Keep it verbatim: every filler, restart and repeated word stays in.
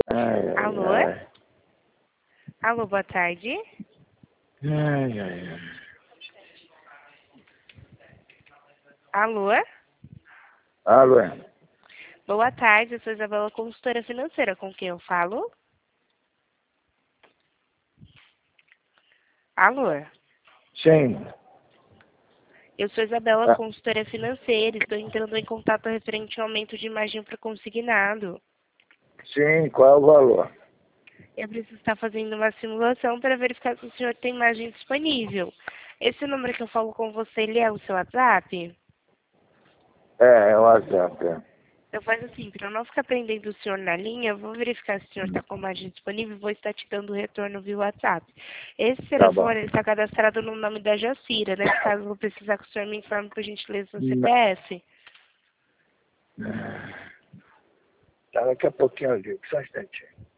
Ai, ai, Alô? ai. Alô, boa tarde. Ai, ai, ai. Alô? Alô? Boa tarde, eu sou Isabela, consultora financeira. Com quem eu falo? Alô? Sim. Eu sou Isabela, Ah, consultora financeira. Estou entrando em contato referente ao aumento de margem para consignado. sim, qual é o valor? Eu preciso estar fazendo uma simulação para verificar se o senhor tem margem disponível. Esse número que eu falo com você, ele é o seu WhatsApp? É, é o WhatsApp. É. Então faz assim, para eu não ficar prendendo o senhor na linha, eu vou verificar se o senhor está com margem disponível e vou estar te dando o retorno via WhatsApp. Esse Tá bom. telefone está cadastrado no nome da Jacira, né? Caso eu precisar que o senhor me informe, por gentileza, no Não. C P F. Tá, daqui a pouquinho eu digo, só um instantinho.